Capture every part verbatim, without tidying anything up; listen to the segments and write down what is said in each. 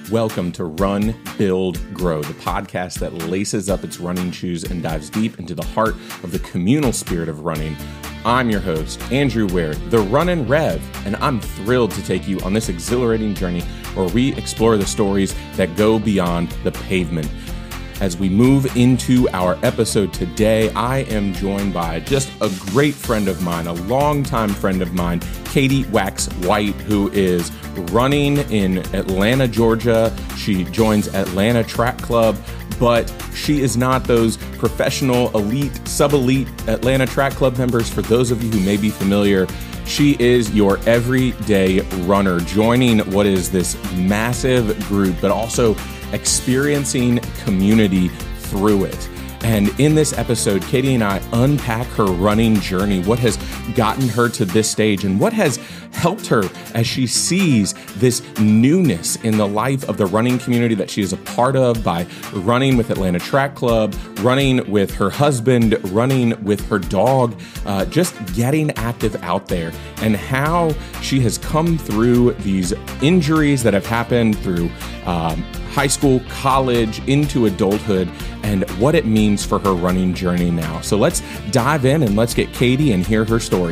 Welcome to Run, Build, Grow, the podcast that laces up its running shoes and dives deep into the heart of the communal spirit of running. I'm your host, Andrew Ware, the Runnin' Rev, and I'm thrilled to take you on this exhilarating journey where we explore the stories that go beyond the pavement. As we move into our episode today, I am joined by just a great friend of mine, a longtime friend of mine, Katie Wax White, who is running in Atlanta, Georgia. She joins Atlanta Track Club, but she is not those professional, elite, sub-elite Atlanta Track Club members. For those of you who may be familiar, she is your everyday runner, joining what is this massive group, but also experiencing community through it. And in this episode, Katie and I unpack her running journey, what has gotten her to this stage, and what has helped her as she sees this newness in the life of the running community that she is a part of by running with Atlanta Track Club, running with her husband, running with her dog, uh, just getting active out there, and how she has come through these injuries that have happened through um, high school, college, into adulthood, and what it means for her running journey now. So let's dive in and let's get Katie and hear her story.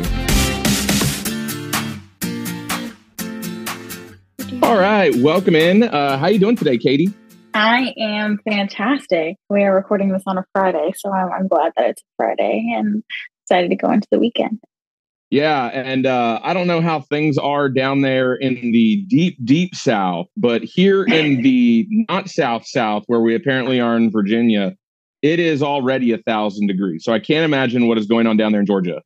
All right, welcome in. Uh, how you doing today, Katie? I am fantastic. We are recording this on a Friday, so I'm, I'm glad that it's a Friday and excited to go into the weekend. Yeah, and uh, I don't know how things are down there in the deep, deep South, but here in the not South South, where we apparently are in Virginia, it is already a thousand degrees. So I can't imagine what is going on down there in Georgia.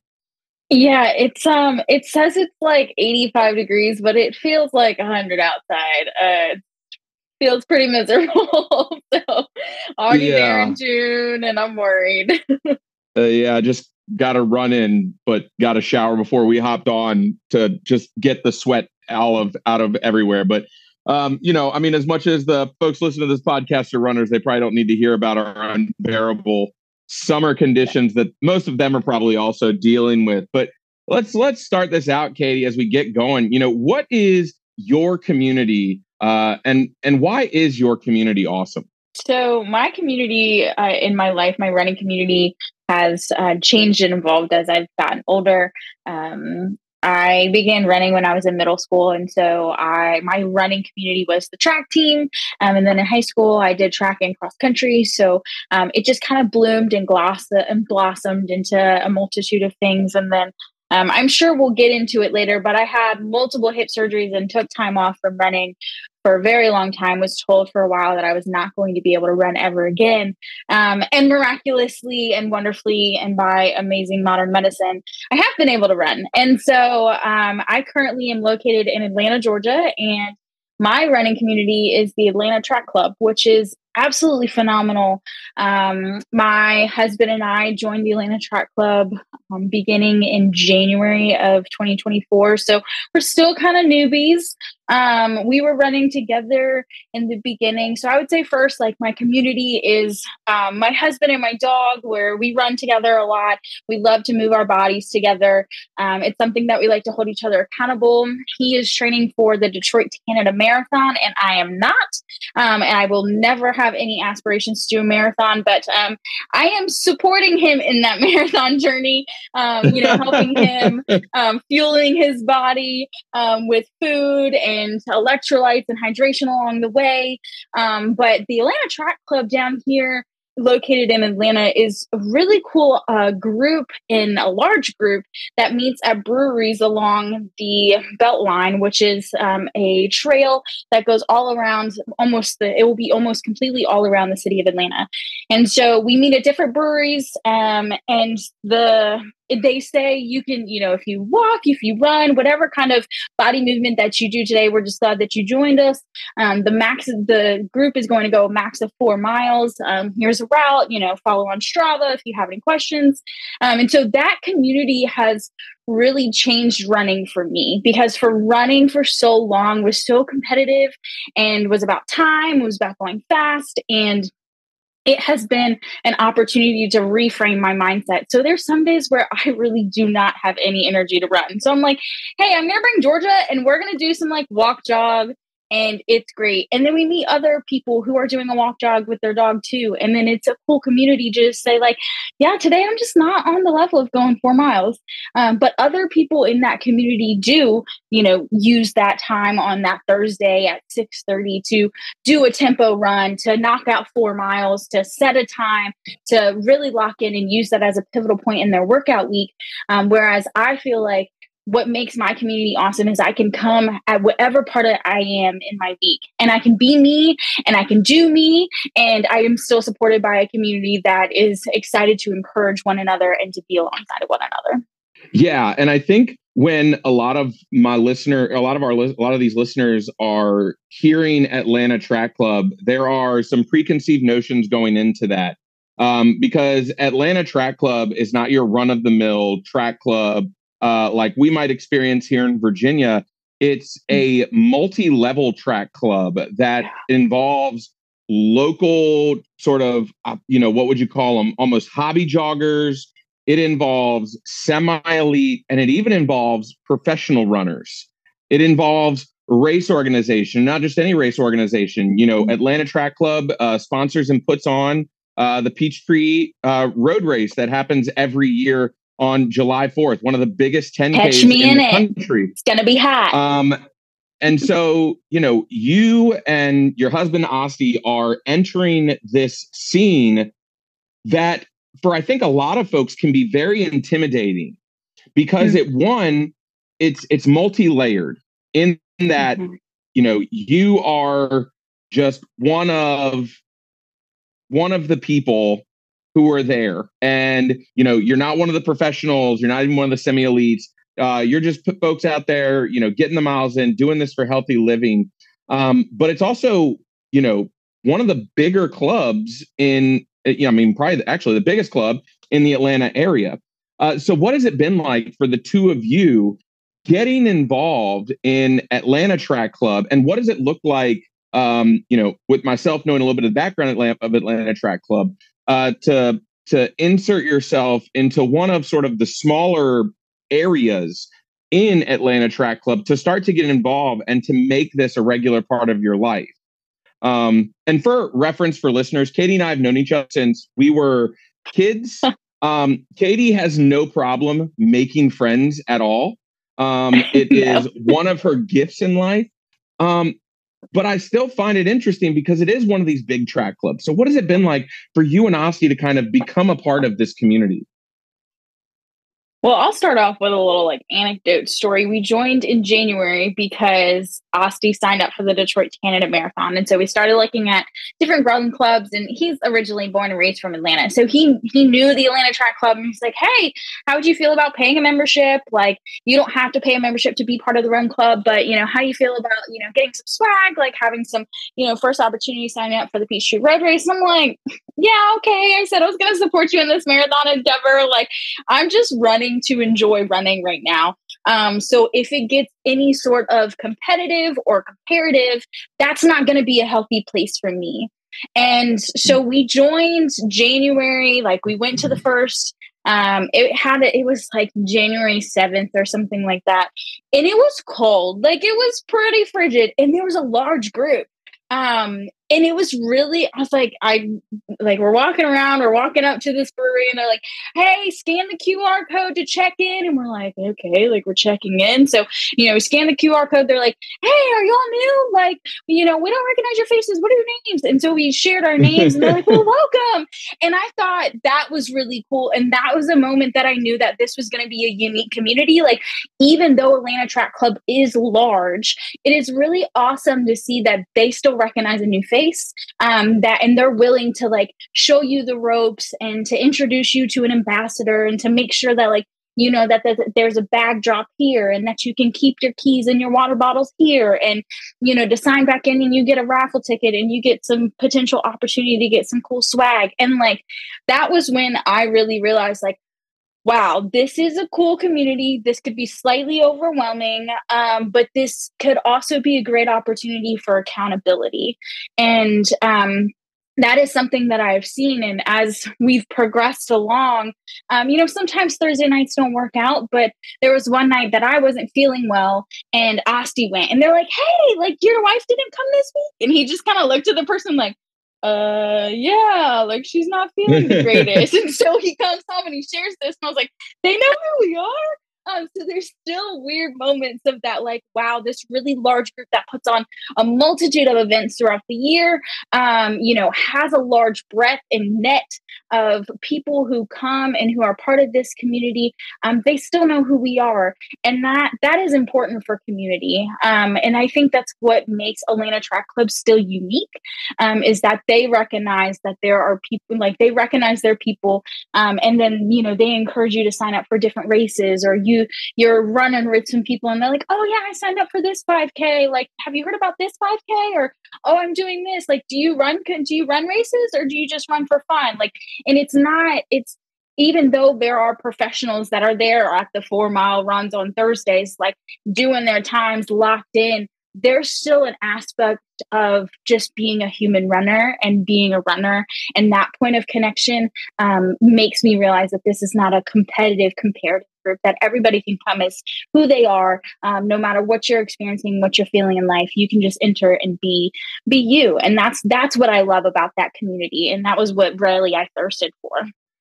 Yeah, it's um, it says it's like eighty-five degrees, but it feels like one hundred outside. Uh, it feels pretty miserable. So already yeah. there in June, and I'm worried. uh, yeah, just got to run in, but got to shower before we hopped on to just get the sweat out of out of everywhere. But um, you know, I mean, as much as the folks listening to this podcast are runners, they probably don't need to hear about our unbearable summer conditions that most of them are probably also dealing with. But let's let's start this out, Katie, as we get going. You know, what is your community, uh, and and why is your community awesome? So my community uh, in my life, my running community has uh, changed and evolved as I've gotten older. Um, I began running when I was in middle school. And so I my running community was the track team. Um, and then in high school, I did track and cross country. So um, it just kind of bloomed and, gloss- and blossomed into a multitude of things. And then Um, I'm sure we'll get into it later, but I had multiple hip surgeries and took time off from running for a very long time, was told for a while that I was not going to be able to run ever again. Um, and miraculously and wonderfully and by amazing modern medicine, I have been able to run. And so um, I currently am located in Atlanta, Georgia, and my running community is the Atlanta Track Club, which is absolutely phenomenal. Um, my husband and I joined the Atlanta Track Club um, beginning in January of twenty twenty-four. So we're still kind of newbies. Um, we were running together in the beginning. So I would say first, like my community is um, my husband and my dog, where we run together a lot. We love to move our bodies together. Um, it's something that we like to hold each other accountable. He is training for the Detroit to Canada Marathon, and I am not. Um, and I will never have any aspirations to do a marathon, but um, I am supporting him in that marathon journey, um, you know, helping him, um, fueling his body um, with food and electrolytes and hydration along the way. Um, but the Atlanta Track Club down here, located in Atlanta, is a really cool uh, group, in a large group that meets at breweries along the Beltline, which is um, a trail that goes all around almost the, it will be almost completely all around the city of Atlanta. And so we meet at different breweries um, and the, they say you can, you know, if you walk, if you run, whatever kind of body movement that you do today, we're just glad that you joined us. Um, the max, the group is going to go a max of four miles. Um, here's a route, you know, follow on Strava if you have any questions. Um, and so that community has really changed running for me, because for running for so long was so competitive and was about time, was about going fast. And it has been an opportunity to reframe my mindset. So there's some days where I really do not have any energy to run. So I'm like, hey, I'm going to bring Georgia and we're going to do some like walk jog and it's great. And then we meet other people who are doing a walk jog with their dog too. And then it's a cool community to just say like, yeah, today I'm just not on the level of going four miles. Um, but other people in that community do, you know, use that time on that Thursday at six thirty to do a tempo run, to knock out four miles, to set a time, to really lock in and use that as a pivotal point in their workout week. Um, whereas I feel like what makes my community awesome is I can come at whatever part of I am in my week, and I can be me and I can do me. And I am still supported by a community that is excited to encourage one another and to be alongside of one another. Yeah. And I think when a lot of my listener, a lot of our, a lot of these listeners are hearing Atlanta Track Club, there are some preconceived notions going into that. Um, because Atlanta Track Club is not your run of the mill track club uh, like we might experience here in Virginia. It's a multi-level track club that involves local sort of, uh, you know, what would you call them? Almost hobby joggers. It involves semi-elite, and it even involves professional runners. It involves race organization, not just any race organization. You know, Atlanta Track Club uh, sponsors and puts on uh, the Peachtree uh, Road Race that happens every year on July fourth, one of the biggest ten Ks in, in the it. country. It's going to be hot. Um, and so, you know, you and your husband, Asti, are entering this scene that, for I think a lot of folks, can be very intimidating because mm-hmm. it, one, it's it's multi-layered in that, mm-hmm. you know, you are just one of one of the people who are there. And, you know, you're not one of the professionals. You're not even one of the semi-elites. Uh, you're just put folks out there, you know, getting the miles in, doing this for healthy living. Um, but it's also, you know, one of the bigger clubs in, you know, I mean, probably the, actually the biggest club in the Atlanta area. Uh, so what has it been like for the two of you getting involved in Atlanta Track Club? And what does it look like, um, you know, with myself knowing a little bit of the background of Atlanta Track Club, uh, to to insert yourself into one of sort of the smaller areas in Atlanta Track Club, to start to get involved and to make this a regular part of your life? Um, and for reference for listeners, Katie and I have known each other since we were kids. Um, Katie has no problem making friends at all. Um, it no. is one of her gifts in life. Um, but I still find it interesting because it is one of these big track clubs. So what has it been like for you and Asti to kind of become a part of this community? Well, I'll start off with a little like anecdote story. We joined in January because Asti signed up for the Detroit Candidate Marathon. And so we started looking at different run clubs, and he's originally born and raised from Atlanta. So he he knew the Atlanta Track Club, and he's like, hey, how would you feel about paying a membership? Like, you don't have to pay a membership to be part of the run club, but, you know, how do you feel about, you know, getting some swag, like having some, you know, first opportunity signing up for the Peachtree Road Race? And I'm like, yeah, okay. I said I was going to support you in this marathon endeavor. Like, I'm just running to enjoy running right now. Um, so if it gets any sort of competitive or comparative, that's not going to be a healthy place for me. And so we joined January, like we went to the first, um, it had, a, it was like January seventh or something like that. And it was cold, like it was pretty frigid, and there was a large group. Um, and it was really, I was like, I like, we're walking around, we're walking up to this brewery, and they're like, hey, scan the Q R code to check in. And we're like, okay, like we're checking in. So, you know, we scan the Q R code. They're like, hey, are y'all new? Like, you know, we don't recognize your faces. What are your names? And so we shared our names, and they're like, well, welcome. And I thought that was really cool. And that was a moment that I knew that this was going to be a unique community. Like, even though Atlanta Track Club is large, it is really awesome to see that they still recognize a new face. Um, that and they're willing to like show you the ropes and to introduce you to an ambassador and to make sure that like you know that, that, that there's a bag drop here and that you can keep your keys and your water bottles here, and you know to sign back in and you get a raffle ticket and you get some potential opportunity to get some cool swag. And like that was when I really realized like, wow, this is a cool community. This could be slightly overwhelming, um, but this could also be a great opportunity for accountability. And um, that is something that I've seen. And as we've progressed along, um, you know, sometimes Thursday nights don't work out, but there was one night that I wasn't feeling well and Asti went and they're like, hey, like your wife didn't come this week. And he just kind of looked at the person like, uh, yeah, like she's not feeling the greatest. And so he comes home and he shares this. And I was like, they know who we are. Um, so there's still weird moments of that, like, wow, this really large group that puts on a multitude of events throughout the year, um, you know, has a large breadth and net of people who come and who are part of this community. Um, they still know who we are. And that that is important for community. Um, and I think that's what makes Atlanta Track Club still unique, um, is that they recognize that there are people, like they recognize their people. Um, and then, you know, they encourage you to sign up for different races, or you, you're running with some people and they're like, oh yeah, I signed up for this five K. Like, have you heard about this five K? Or, oh, I'm doing this. Like, do you run, do you run races or do you just run for fun? Like, and it's not, it's, even though there are professionals that are there at the four mile runs on Thursdays, like doing their times locked in, there's still an aspect of just being a human runner and being a runner. And that point of connection um, makes me realize that this is not a competitive, comparative group, that everybody can come as who they are, um, no matter what you're experiencing, what you're feeling in life. You can just enter and be be you. And that's that's what I love about that community. And that was what really I thirsted for.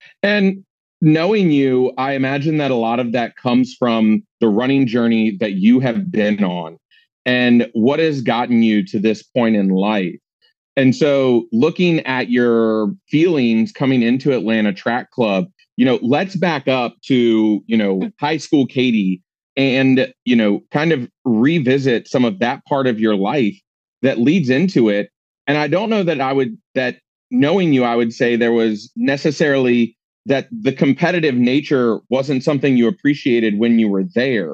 And knowing you, I imagine that a lot of that comes from the running journey that you have been on and what has gotten you to this point in life. And so looking at your feelings coming into Atlanta Track Club, you know, let's back up to, you know, high school Katie and, you know, kind of revisit some of that part of your life that leads into it. And I don't know that I would, that knowing you, I would say there was necessarily that the competitive nature wasn't something you appreciated when you were there.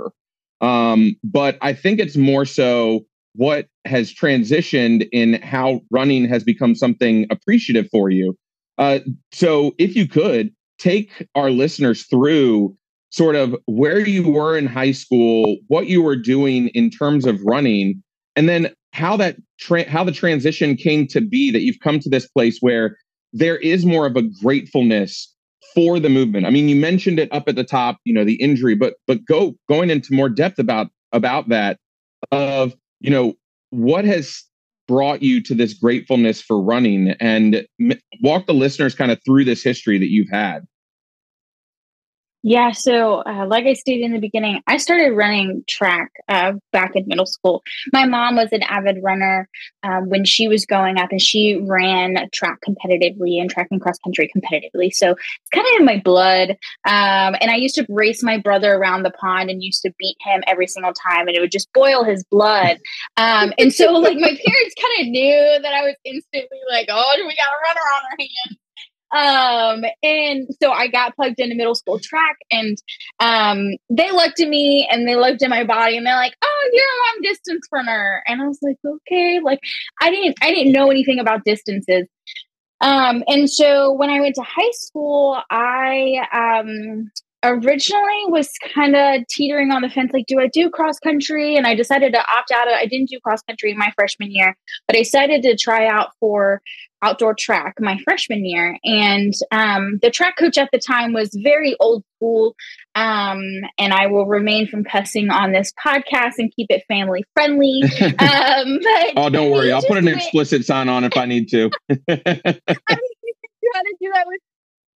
Um, but I think it's more so what has transitioned in how running has become something appreciative for you. Uh, so if you could take our listeners through sort of where you were in high school, what you were doing in terms of running, and then how that tra- how the transition came to be that you've come to this place where there is more of a gratefulness for the movement. I mean, you mentioned it up at the top, you know, the injury, but but go going into more depth about about that of, you know, what has brought you to this gratefulness for running, and m- walk the listeners kind of through this history that you've had. Yeah, so uh, like I stated in the beginning, I started running track uh, back in middle school. My mom was an avid runner um, when she was growing up, and she ran track competitively and track and cross country competitively. So it's kind of in my blood. Um, and I used to race my brother around the pond and used to beat him every single time, and it would just boil his blood. Um, and so like my parents kind of knew that I was instantly like, oh, we got a runner on our hands. Um, and so I got plugged into middle school track, and um, they looked at me and they looked at my body and they're like, oh, you're a long distance runner. And I was like, okay, like I didn't, I didn't know anything about distances. Um, and so when I went to high school, I, um, originally was kind of teetering on the fence, like, do I do cross country? And I decided to opt out of, I didn't do cross country in my freshman year, but I decided to try out for outdoor track my freshman year. And um, the track coach at the time was very old school. Um, and I will remain from cussing on this podcast and keep it family friendly. Um, but oh, don't worry. I'll put an went... explicit sign on if I need to. I mean, you had to do that with,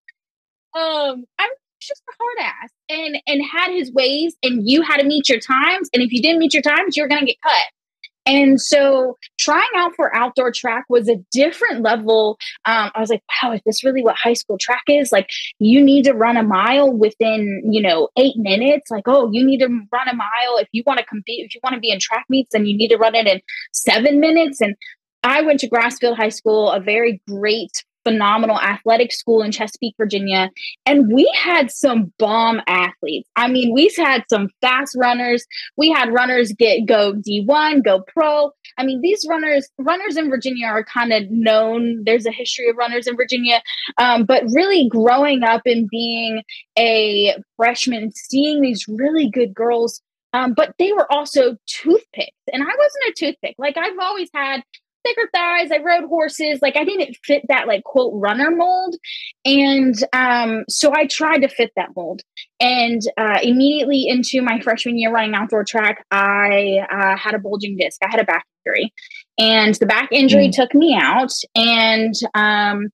um, I'm just a hard ass and, and had his ways, and you had to meet your times. And if you didn't meet your times, you're going to get cut. And so trying out for outdoor track was a different level. Um, I was like, wow, is this really what high school track is? Like, you need to run a mile within, you know, eight minutes. Like, oh, you need to run a mile. If you want to compete, if you want to be in track meets, then you need to run it in seven minutes. And I went to Grassfield High School, a very great, phenomenal athletic school in Chesapeake, Virginia. And we had some bomb athletes. I mean, we've had some fast runners. We had runners get go D one, go pro. I mean, these runners, runners in Virginia are kind of known. There's a history of runners in Virginia. Um, but really growing up and being a freshman and seeing these really good girls, um, but they were also toothpicks. And I wasn't a toothpick. Like, I've always had thicker thighs. I rode horses. Like I didn't fit that like quote runner mold. And um, so I tried to fit that mold. And uh, immediately into my freshman year running outdoor track, I uh, had a bulging disc. I had a back injury. And the back injury mm. took me out. And um,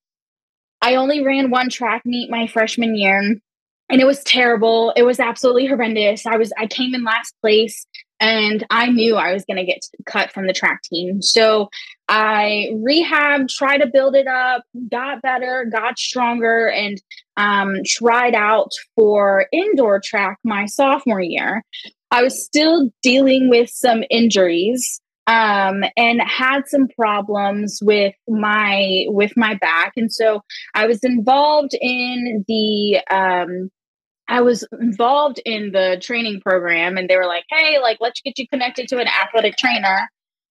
I only ran one track meet my freshman year. And it was terrible. It was absolutely horrendous. I was I came in last place. And I knew I was going to get cut from the track team. So I rehabbed, tried to build it up, got better, got stronger, and um, tried out for indoor track my sophomore year. I was still dealing with some injuries um, and had some problems with my with my back. And so I was involved in the um, I was involved in the training program, and they were like, hey, like, let's get you connected to an athletic trainer.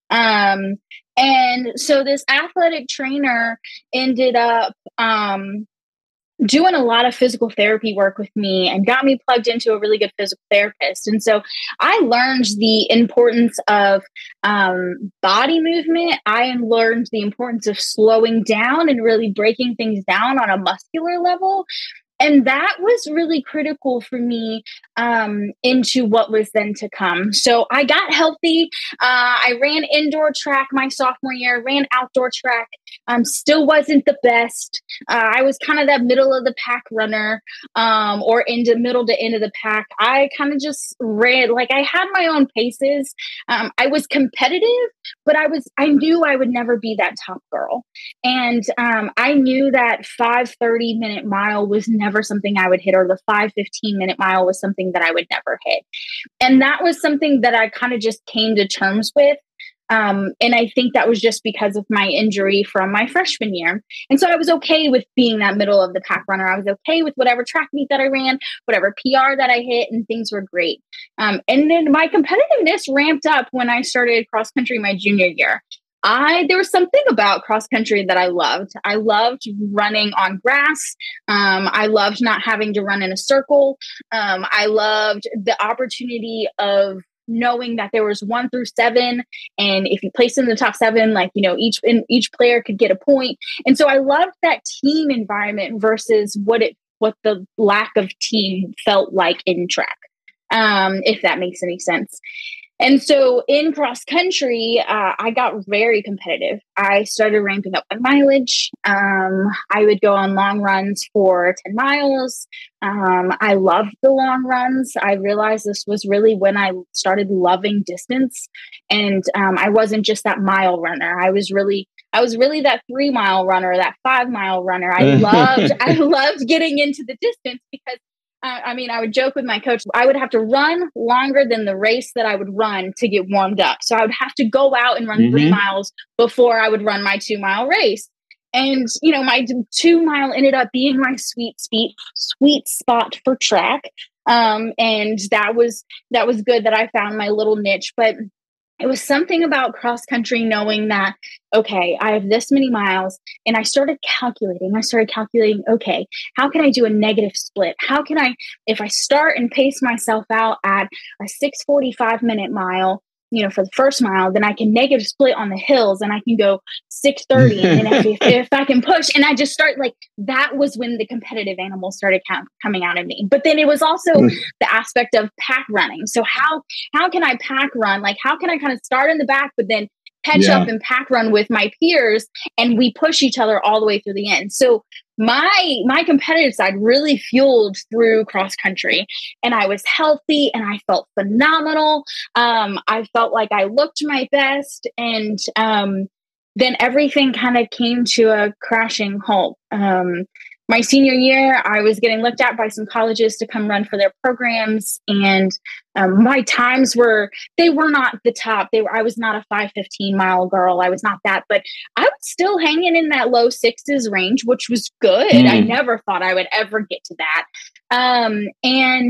Um, and so this athletic trainer ended up um, doing a lot of physical therapy work with me and got me plugged into a really good physical therapist. And so I learned the importance of um, body movement. I learned the importance of slowing down and really breaking things down on a muscular level. And that was really critical for me um, into what was then to come. So I got healthy. Uh, I ran indoor track my sophomore year, ran outdoor track. Um, still wasn't the best. Uh, I was kind of that middle of the pack runner um, or into middle to end of the pack. I kind of just ran, like I had my own paces. Um, I was competitive, but I was, I knew I would never be that top girl. And um, I knew that five thirty minute mile was never something I would hit, or the five fifteen minute mile was something that I would never hit. And that was something that I kind of just came to terms with. Um, and I think that was just because of my injury from my freshman year. And so I was okay with being that middle of the pack runner. I was okay with whatever track meet that I ran, whatever P R that I hit, and things were great. Um, and then my competitiveness ramped up when I started cross country my junior year. I, there was something about cross country that I loved. I loved running on grass. Um, I loved not having to run in a circle. Um, I loved the opportunity of knowing that there was one through seven. And if you placed in the top seven, like, you know, each, in, each player could get a point. And so I loved that team environment versus what it, what the lack of team felt like in track. Um, if that makes any sense. And so in cross country, uh, I got very competitive. I started ramping up my mileage. Um, I would go on long runs for ten miles. Um, I loved the long runs. I realized this was really when I started loving distance. And um, I wasn't just that mile runner. I was really I was really that three mile runner, that five mile runner. I loved I loved getting into the distance because I mean, I would joke with my coach, I would have to run longer than the race that I would run to get warmed up. So I would have to go out and run mm-hmm. three miles before I would run my two mile race. And, you know, my two mile ended up being my sweet, sweet, sweet spot for track. Um, and that was, that was good that I found my little niche, but it was something about cross country knowing that, okay, I have this many miles, and I started calculating. I started calculating, okay, how can I do a negative split? How can I, if I start and pace myself out at a six forty-five minute mile, you know, for the first mile, then I can negative split on the hills and I can go six thirty. And if, if, if I can push, and I just start like, that was when the competitive animal started com- coming out of me. But then it was also the aspect of pack running. So how, how can I pack run? Like, how can I kind of start in the back, but then catch yeah. up and pack run with my peers, and we push each other all the way through the end. So my, my competitive side really fueled through cross country, and I was healthy and I felt phenomenal. Um, I felt like I looked my best, and um, then everything kind of came to a crashing halt. Um, My senior year, I was getting looked at by some colleges to come run for their programs. And um, my times were, they were not the top. They were, I was not a five fifteen mile girl. I was not that, but I was still hanging in that low sixes range, which was good. Mm. I never thought I would ever get to that. Um, and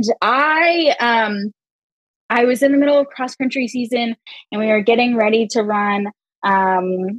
I, um, I was in the middle of cross country season, and we were getting ready to run um,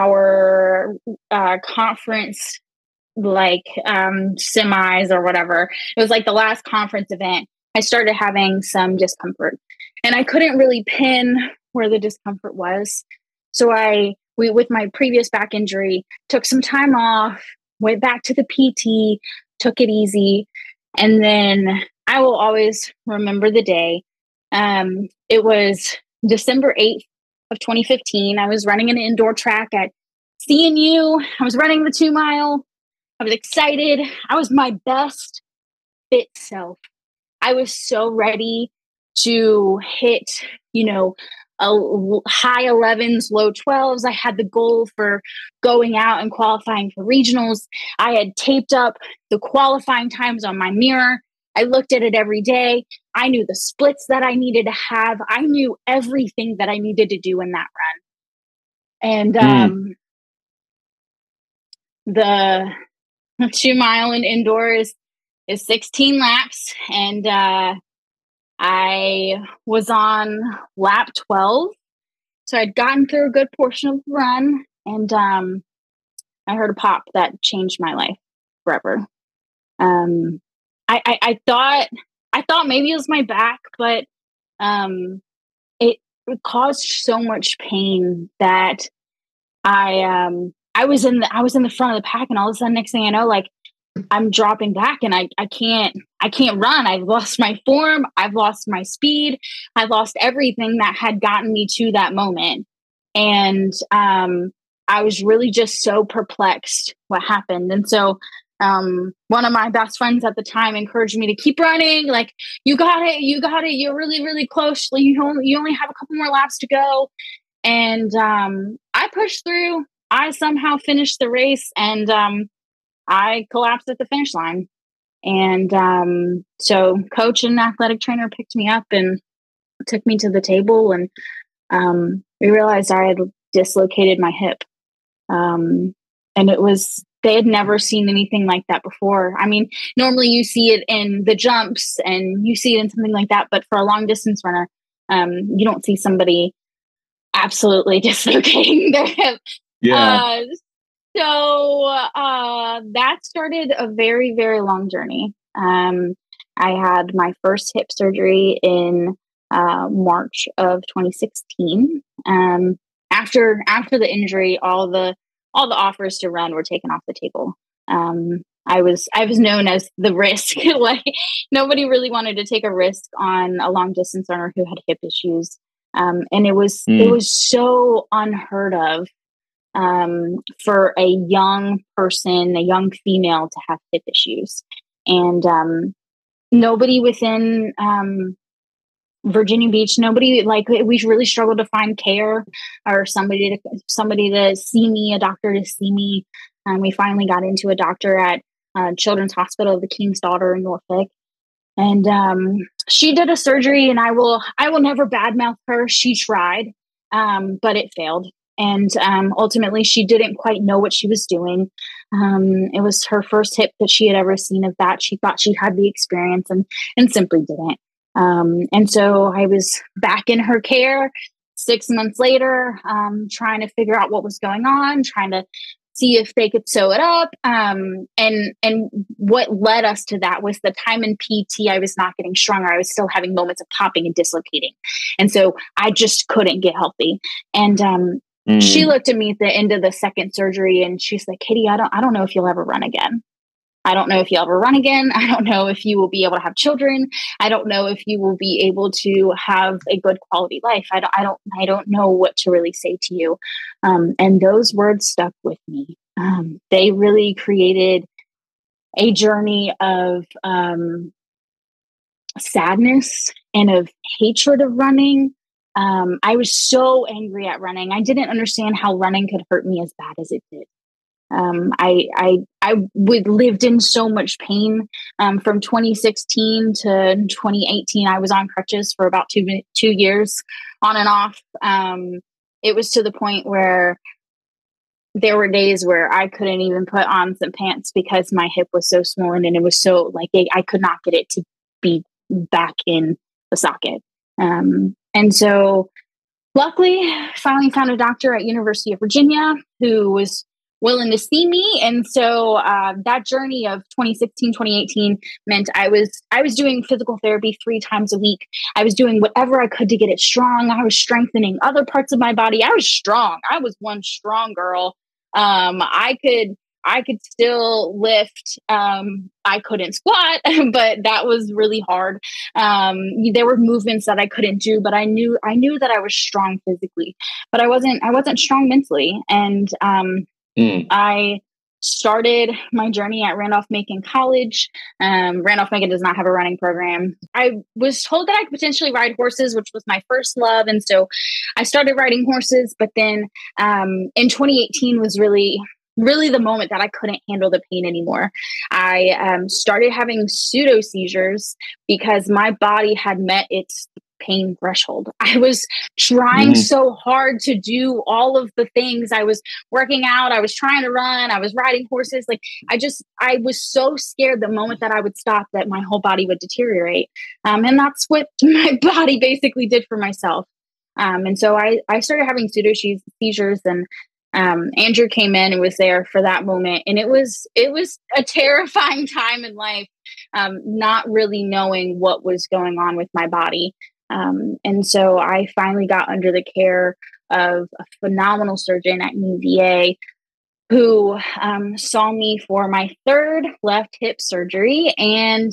our uh, conference like um semis or whatever. It was like the last conference event. I started having some discomfort, and I couldn't really pin where the discomfort was. So I we, with my previous back injury, took some time off, went back to the P T, took it easy. And then I will always remember the day. Um, it was December eighth of twenty fifteen. I was running an indoor track at C N U. I was running the two mile. I was excited. I was my best fit self. I was so ready to hit, you know, a high elevens, low twelves. I had the goal for going out and qualifying for regionals. I had taped up the qualifying times on my mirror. I looked at it every day. I knew the splits that I needed to have. I knew everything that I needed to do in that run. And um, mm. the two mile and indoor is, is sixteen laps. And uh, I was on lap twelve. So I'd gotten through a good portion of the run, and um, I heard a pop that changed my life forever. Um, I, I, I thought I thought maybe it was my back, but um, it, it caused so much pain that I um, I was in the I was in the front of the pack, and all of a sudden, next thing I know, like I'm dropping back, and I I can't I can't run. I've lost my form. I've lost my speed. I've lost everything that had gotten me to that moment, and um, I was really just so perplexed what happened. And so um, one of my best friends at the time encouraged me to keep running. Like, you got it, you got it. You're really, really close. Like, you only, you only have a couple more laps to go. And um, I pushed through. I somehow finished the race, and um, I collapsed at the finish line. And um, so coach and athletic trainer picked me up and took me to the table. And um, we realized I had dislocated my hip. Um, and it was, they had never seen anything like that before. I mean, normally you see it in the jumps and you see it in something like that, but for a long distance runner, um, you don't see somebody absolutely dislocating their hip. Yeah. Uh, so uh, that started a very, very long journey. Um, I had my first hip surgery in uh, March of twenty sixteen. Um, after after the injury, all the all the offers to run were taken off the table. Um, I was I was known as the risk. Like, nobody really wanted to take a risk on a long distance runner who had hip issues, um, and it was mm. it was so unheard of um, for a young person, a young female, to have hip issues, and um, nobody within um, Virginia Beach, nobody, like, we really struggled to find care or somebody to somebody to see me, a doctor to see me. And um, we finally got into a doctor at uh, Children's Hospital of the King's Daughter in Norfolk, and um, she did a surgery. And I will, I will never badmouth her. She tried, um, but it failed. And um, ultimately, she didn't quite know what she was doing. Um, it was her first hip that she had ever seen of that. She thought she had the experience, and and simply didn't. Um, and so I was back in her care six months later, um, trying to figure out what was going on, trying to see if they could sew it up. Um, and, and what led us to that was the time in P T, I was not getting stronger. I was still having moments of popping and dislocating. And so I just couldn't get healthy. And, um, mm. she looked at me at the end of the second surgery, and she's like, Katie, I don't, I don't know if you'll ever run again. I don't know if you'll ever run again. I don't know if you will be able to have children. I don't know if you will be able to have a good quality life. I don't, I don't, I don't know what to really say to you. Um, and those words stuck with me. Um, they really created a journey of um, sadness and of hatred of running. Um, I was so angry at running. I didn't understand how running could hurt me as bad as it did. Um, I, I, I would lived in so much pain, um, from twenty sixteen to twenty eighteen. I was on crutches for about two, two years on and off. Um, it was to the point where there were days where I couldn't even put on some pants because my hip was so swollen, and it was so like, it, I could not get it to be back in the socket. Um, and so luckily finally found a doctor at University of Virginia who was willing to see me. And so uh, that journey of twenty sixteen, twenty eighteen meant I was I was doing physical therapy three times a week. I was doing whatever I could to get it strong. I was strengthening other parts of my body. I was strong. I was one strong girl. Um, I could I could still lift. Um, I couldn't squat, but that was really hard. Um, there were movements that I couldn't do, but I knew I knew that I was strong physically, but I wasn't I wasn't strong mentally. And um, mm. I started my journey at Randolph-Macon College. Um, Randolph-Macon does not have a running program. I was told that I could potentially ride horses, which was my first love, and so I started riding horses. But then um, in twenty eighteen was really really the moment that I couldn't handle the pain anymore. I um, started having pseudo seizures because my body had met its pain threshold. I was trying mm-hmm. so hard to do all of the things. I was working out. I was trying to run. I was riding horses. Like I just, I was so scared the moment that I would stop that my whole body would deteriorate. Um, and that's what my body basically did for myself. Um, and so I, I started having pseudo seizures, and Um, Andrew came in and was there for that moment. And it was, it was a terrifying time in life, um, not really knowing what was going on with my body. Um, and so I finally got under the care of a phenomenal surgeon at U V A who um, saw me for my third left hip surgery. And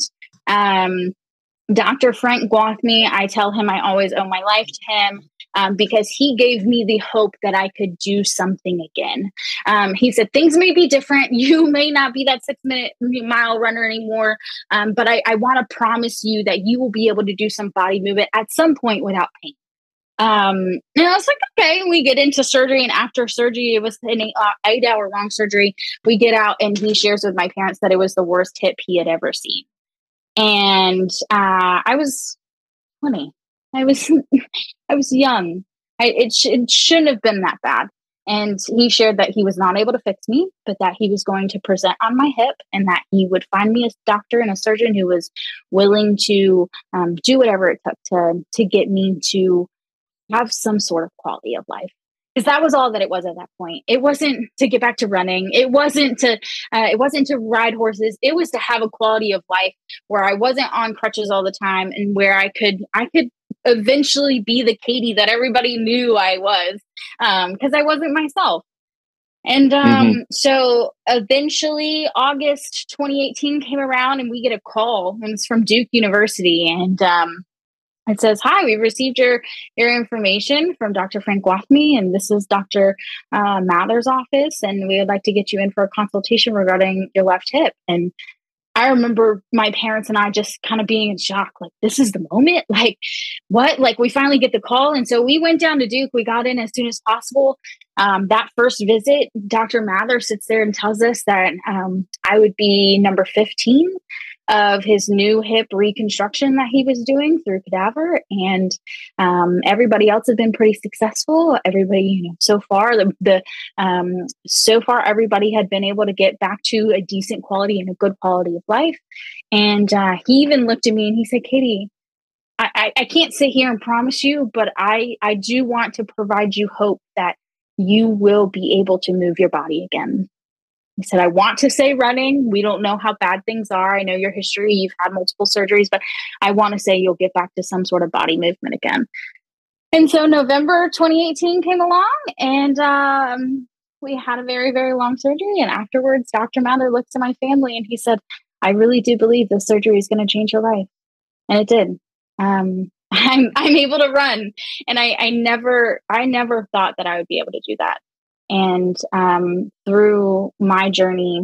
um, Doctor Frank Gwathmey, I tell him I always owe my life to him. Um, because he gave me the hope that I could do something again. Um, he said, things may be different. You may not be that six minute mile runner anymore. Um, but I, I want to promise you that you will be able to do some body movement at some point without pain. Um, and I was like, okay, we get into surgery, and after surgery, it was an eight, uh, eight hour long surgery. We get out and he shares with my parents that it was the worst hip he had ever seen. And uh, I was twenty. I was, I was young. I, it, sh- it shouldn't have been that bad. And he shared that he was not able to fix me, but that he was going to present on my hip, and that he would find me a doctor and a surgeon who was willing to um, do whatever it took to, to get me to have some sort of quality of life. Because that was all that it was at that point. It wasn't to get back to running. It wasn't to, uh, it wasn't to ride horses. It was to have a quality of life where I wasn't on crutches all the time, and where I could, I could eventually be the Katie that everybody knew I was, um, because I wasn't myself. And um, mm-hmm. so eventually August twenty eighteen came around, and we get a call, and it's from Duke University. And um, it says, hi, we've received your, your information from Doctor Frank Gwathmey, and this is Doctor Uh, Mather's office, and we would like to get you in for a consultation regarding your left hip. And I remember my parents and I just kind of being in shock, like, this is the moment? Like, what? Like, we finally get the call. And so we went down to Duke. We got in as soon as possible. Um, that first visit, Doctor Mather sits there and tells us that um, I would be number fifteen of his new hip reconstruction that he was doing through cadaver. And um, everybody else had been pretty successful. Everybody, you know, so far, the, the um, so far, everybody had been able to get back to a decent quality and a good quality of life. And uh, he even looked at me and he said, Katie, I, I, I can't sit here and promise you, but I, I do want to provide you hope that you will be able to move your body again. He said, I want to say running. We don't know how bad things are. I know your history. You've had multiple surgeries, but I want to say you'll get back to some sort of body movement again. And so November twenty eighteen came along, and um, we had a very, very long surgery. And afterwards, Doctor Mather looked at my family and he said, I really do believe this surgery is going to change your life. And it did. Um, I'm, I'm able to run. And I, I never, I never thought that I would be able to do that. And um, through my journey,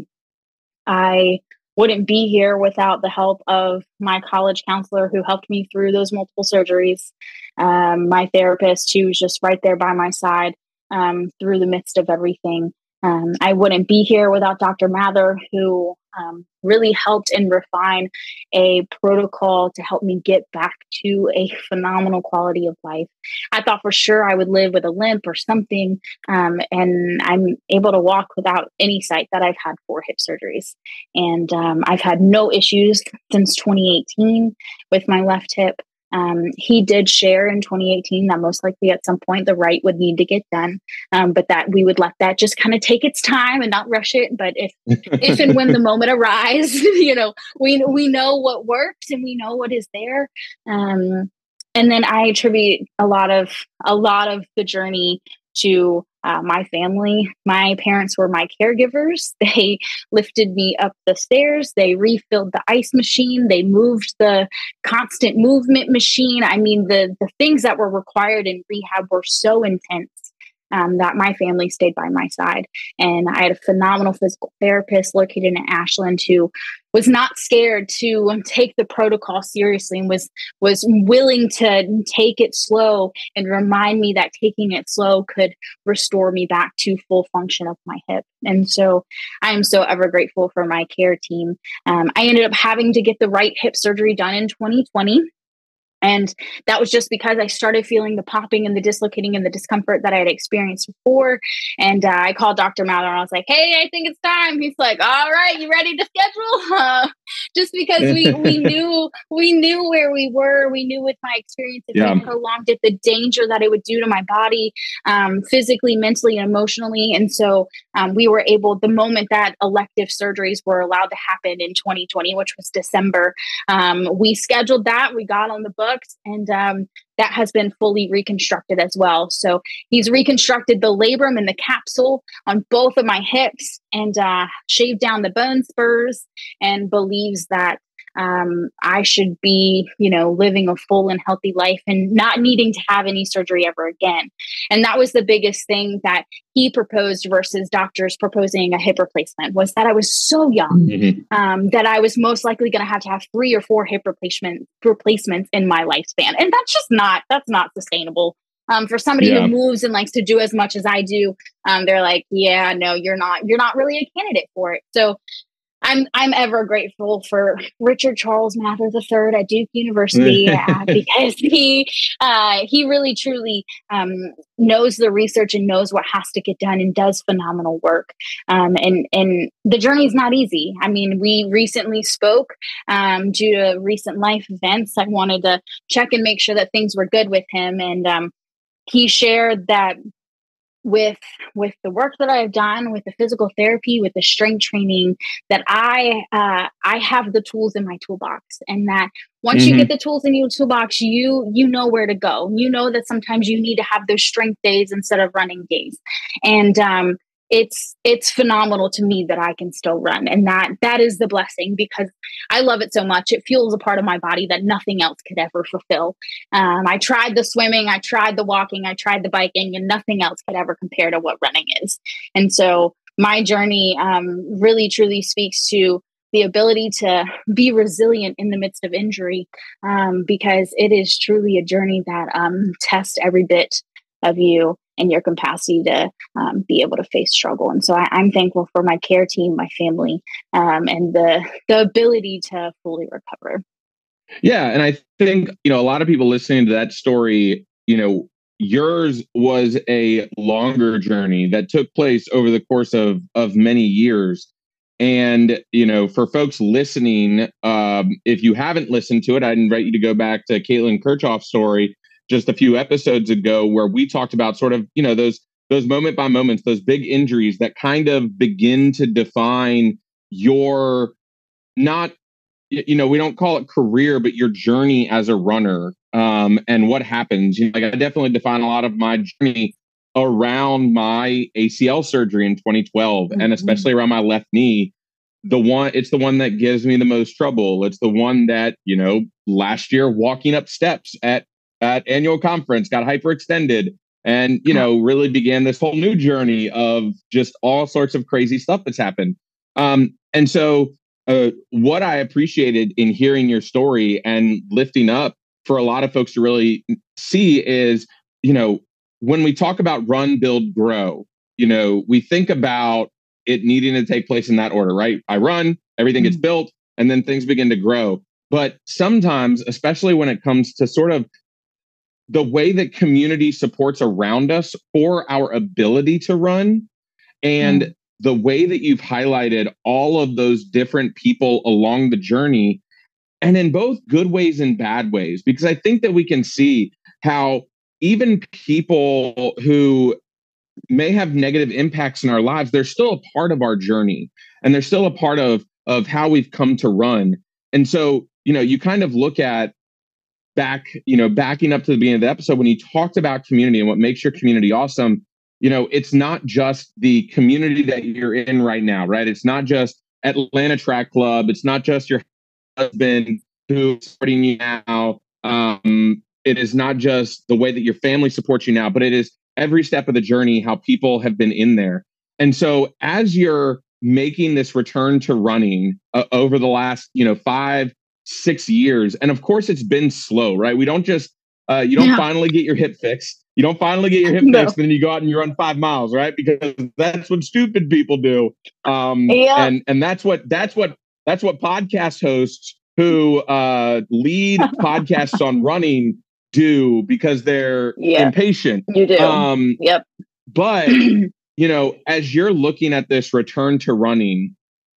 I wouldn't be here without the help of my college counselor who helped me through those multiple surgeries, um, my therapist who was just right there by my side um, through the midst of everything. Um, I wouldn't be here without Doctor Mather, who um, really helped and refine a protocol to help me get back to a phenomenal quality of life. I thought for sure I would live with a limp or something, um, and I'm able to walk without any sight that I've had four hip surgeries. And um, I've had no issues since twenty eighteen with my left hip. Um, he did share in twenty eighteen that most likely at some point the right would need to get done, um, but that we would let that just kind of take its time and not rush it. But if if and when the moment arrives, you know, we we know what works and we know what is there. Um, and then I attribute a lot of a lot of the journey to uh, my family. My parents were my caregivers. They lifted me up the stairs. They refilled the ice machine. They moved the constant movement machine. I mean, the the things that were required in rehab were so intense um, that my family stayed by my side. And I had a phenomenal physical therapist located in Ashland who was not scared to um, take the protocol seriously and was was willing to take it slow and remind me that taking it slow could restore me back to full function of my hip. And so I am so ever grateful for my care team. Um, I ended up having to get the right hip surgery done in twenty twenty. And that was just because I started feeling the popping and the dislocating and the discomfort that I had experienced before. And uh, I called Doctor Mather and I was like, hey, I think it's time. He's like, all right, you ready to schedule? Uh, just because we, we knew we knew where we were. We knew with my experience, if yeah. we prolonged it, the danger that it would do to my body, um, physically, mentally, and emotionally. And so um, we were able, the moment that elective surgeries were allowed to happen in twenty twenty, which was December, um, we scheduled that. We got on the book. And um, that has been fully reconstructed as well. So he's reconstructed the labrum and the capsule on both of my hips and uh, shaved down the bone spurs and believes that um, I should be, you know, living a full and healthy life and not needing to have any surgery ever again. And that was the biggest thing that he proposed versus doctors proposing a hip replacement, was that I was so young mm-hmm. um, that I was most likely going to have to have three or four hip replacement replacements in my lifespan. And that's just not, that's not sustainable. Um, for somebody yeah. who moves and likes to do as much as I do, um, they're like, yeah, no, you're not, you're not really a candidate for it. So I'm I'm ever grateful for Richard Charles Mather the third at Duke University uh, because he uh, he really truly um, knows the research and knows what has to get done and does phenomenal work. Um, and and the journey is not easy. I mean, we recently spoke um, due to recent life events. I wanted to check and make sure that things were good with him, and um, he shared that. With with the work that I've done, with the physical therapy, with the strength training, that I uh, I have the tools in my toolbox, and that once mm-hmm. you get the tools in your toolbox, you you know where to go. You know that sometimes you need to have those strength days instead of running days, and um, it's it's phenomenal to me that I can still run, and that that is the blessing because I love it so much. It fuels a part of my body that nothing else could ever fulfill. Um, I tried the swimming, I tried the walking, I tried the biking, and nothing else could ever compare to what running is. And so my journey um, really truly speaks to the ability to be resilient in the midst of injury, um, because it is truly a journey that um, tests every bit of you and your capacity to um, be able to face struggle. And so I, I'm thankful for my care team, my family, um, and the the ability to fully recover. Yeah. And I think, you know, a lot of people listening to that story, you know, yours was a longer journey that took place over the course of of many years. And, you know, for folks listening, um, if you haven't listened to it, I'd invite you to go back to Caitlin Kirchhoff's story just a few episodes ago, where we talked about sort of, you know, those those moment by moments, those big injuries that kind of begin to define your not, you know, we don't call it career, but your journey as a runner, um, and what happens. You know, like I definitely define a lot of my journey around my A C L surgery in twenty twelve, mm-hmm. and especially around my left knee. The one, it's the one that gives me the most trouble. It's the one that, you know, last year walking up steps at at annual conference got hyperextended and, you know, really began this whole new journey of just all sorts of crazy stuff that's happened. Um, and so uh, what I appreciated in hearing your story and lifting up for a lot of folks to really see is, you know, when we talk about run, build, grow, you know, we think about it needing to take place in that order, right? I run, everything gets built, and then things begin to grow. But sometimes, especially when it comes to sort of the way that community supports around us for our ability to run, and mm. the way that you've highlighted all of those different people along the journey, and in both good ways and bad ways, because I think that we can see how even people who may have negative impacts in our lives, they're still a part of our journey, and they're still a part of of how we've come to run. And so, you know, you kind of look at back, you know, backing up to the beginning of the episode, when you talked about community and what makes your community awesome, you know, it's not just the community that you're in right now, right? It's not just Atlanta Track Club. It's not just your husband who's supporting you now. Um, it is not just the way that your family supports you now, but it is every step of the journey, how people have been in there. And so as you're making this return to running uh, over the last, you know, five, six years, and of course it's been slow, right? We don't just, uh, you don't yeah. finally get your hip fixed. You don't finally get your hip no. fixed, and then you go out and you run five miles, right? Because that's what stupid people do. Um, yeah. And and that's what that's what that's what podcast hosts who uh, lead podcasts on running do, because they're yeah. impatient. You do. Um, yep. But you know, as you're looking at this return to running,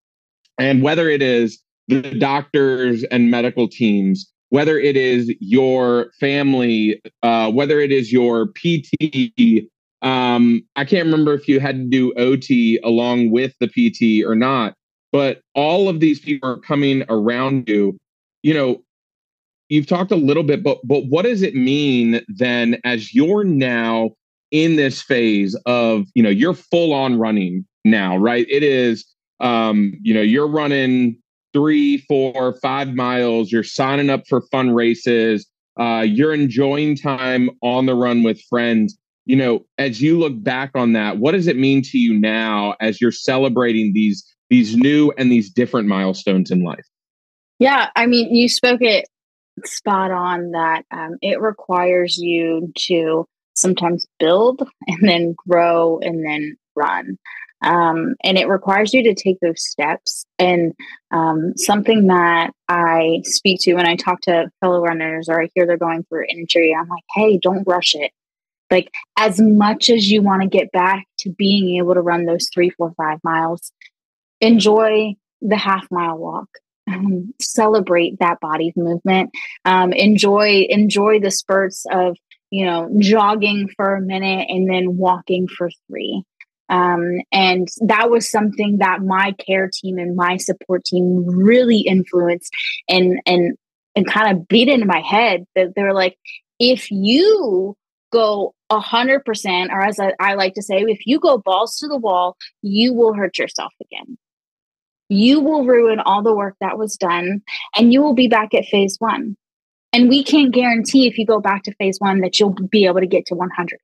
and whether it is the doctors and medical teams, whether it is your family, uh, whether it is your P T, um, I can't remember if you had to do O T along with the P T or not, but all of these people are coming around you. You know, you've talked a little bit, but but what does it mean then as you're now in this phase of, you know, you're full on running now, right? It is, um, you know, you're running three, four, five miles. You're signing up for fun races. Uh, you're enjoying time on the run with friends. You know, as you look back on that, what does it mean to you now as you're celebrating these these new and these different milestones in life? Yeah, I mean, you spoke it spot on that um, it requires you to sometimes build and then grow and then run. Um, and it requires you to take those steps. And um, something that I speak to when I talk to fellow runners, or I hear they're going through injury, I'm like, hey, don't rush it. Like, as much as you want to get back to being able to run those three, four, five miles, enjoy the half mile walk. Um, celebrate that body's movement. Um, enjoy enjoy the spurts of, you know, jogging for a minute and then walking for three. Um, and that was something that my care team and my support team really influenced and and and kind of beat into my head. That they're like, if you go a hundred percent, or as I, I like to say, if you go balls to the wall, you will hurt yourself again. You will ruin all the work that was done, and you will be back at phase one. And we can't guarantee if you go back to phase one that you'll be able to get to one hundred.